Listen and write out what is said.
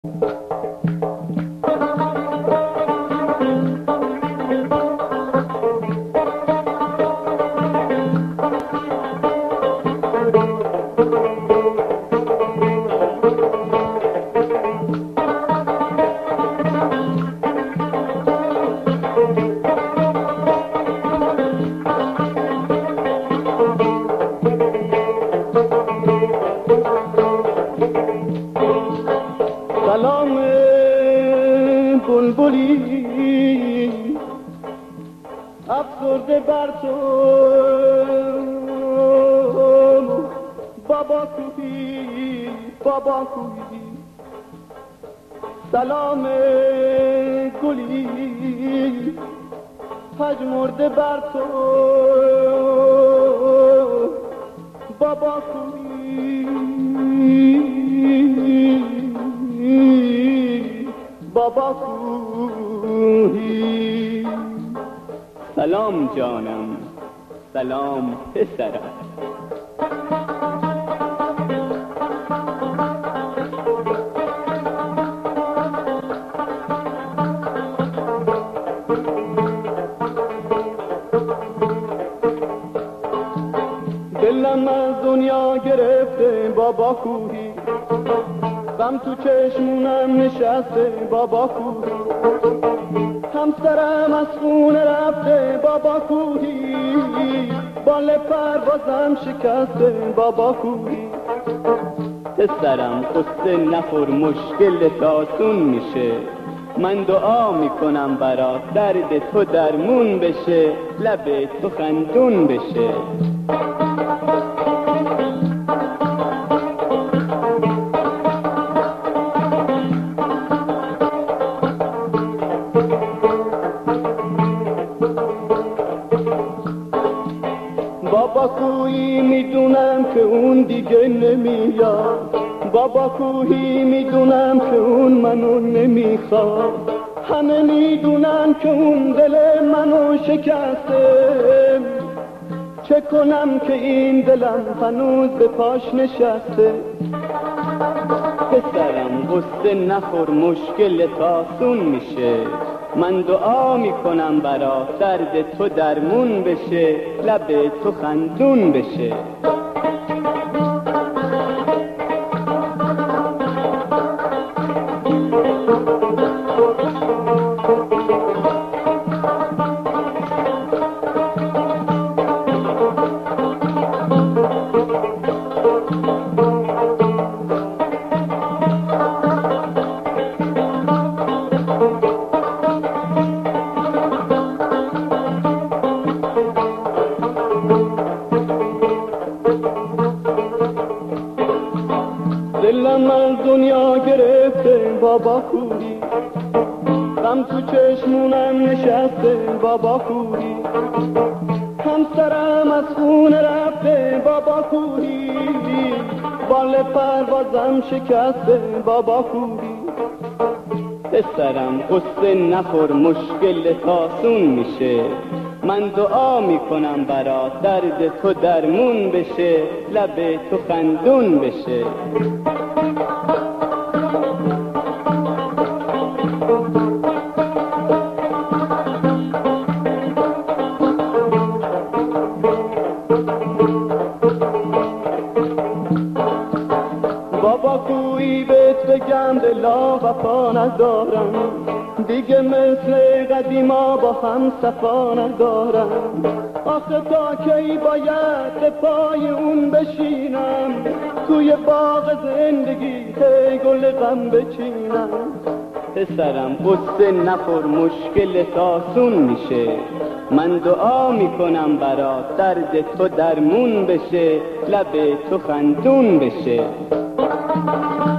سلام بلبلی افسرده بر تو بابا کوهی بابا کوهی سلام گلی پژمرده بر تو بابا کوهی بابا کوهی. سلام جانم سلام پسرم. دلم از دنیا گرفته بابا کوهی، غم تو چشمونم نشسته بابا کوهی، همسرم از خونه رفته بابا کوهی، بال پروازم شکسته بابا کوهی. پسرم قصه نخور مشکل آسون میشه، من دعا میکنم برات درد تو درمون بشه، لب تو خندون بشه. بابا کوهی میدونم که اون دیگه نمیاد، بابا کوهی میدونم که اون منو نمیخواد، همه میدونم که اون دل منو شکسته، چه کنم که این دلم هنوز به پاش نشسته. پسرم غصه نخور مشکلت آسون میشه، من دعا میکنم برات درد تو درمون بشه، لب تو خندون بشه. دلم از دنیا گرفته بابا کوهی، غم تو چشمونم نشسته بابا کوهی، همسرم از خونه رفته بابا کوهی، بال پروازم شکسته بابا کوهی. پسرم قصه نخور مشکلت آسون میشه، من دعا میکنم برات درد تو درمون بشه، لب تو خندون بشه. بابا کوهی بهت بگم دلا وفا ندارم، دیگه مثل قدیما با هم صفا ندارم، آخه تا کی باید به پای اون بشینم، توی باغ زندگی هی گل غم بچینم. پسرم قصه نخور مشکلت آسون میشه، من دعا میکنم برات درد تو درمون بشه، لب تو خندون بشه.